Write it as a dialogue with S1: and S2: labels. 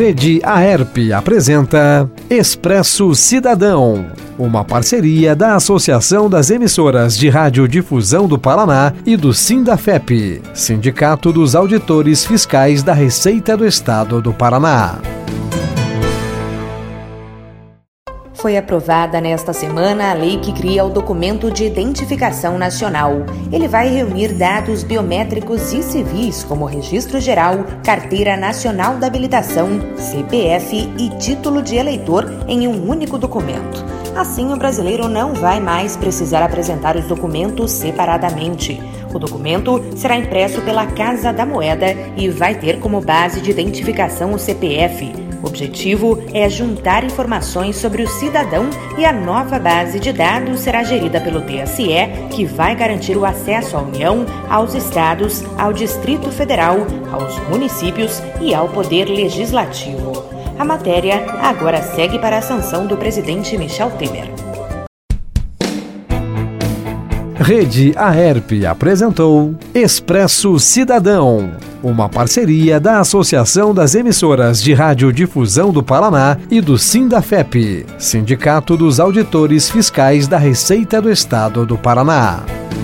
S1: Rede Aerp apresenta Expresso Cidadão, uma parceria da Associação das Emissoras de Radiodifusão do Paraná e do Sindafep, Sindicato dos Auditores Fiscais da Receita do Estado do Paraná.
S2: Foi aprovada nesta semana a lei que cria o Documento de Identificação Nacional. Ele vai reunir dados biométricos e civis, como Registro Geral, Carteira Nacional da Habilitação, CPF e Título de Eleitor em um único documento. Assim, o brasileiro não vai mais precisar apresentar os documentos separadamente. O documento será impresso pela Casa da Moeda e vai ter como base de identificação o CPF. O objetivo é juntar informações sobre o cidadão e a nova base de dados será gerida pelo TSE, que vai garantir o acesso à União, aos estados, ao Distrito Federal, aos municípios e ao Poder Legislativo. A matéria agora segue para a sanção do presidente Michel Temer.
S1: Rede Aerp apresentou Expresso Cidadão, uma parceria da Associação das Emissoras de Radiodifusão do Paraná e do Sindafep, Sindicato dos Auditores Fiscais da Receita do Estado do Paraná.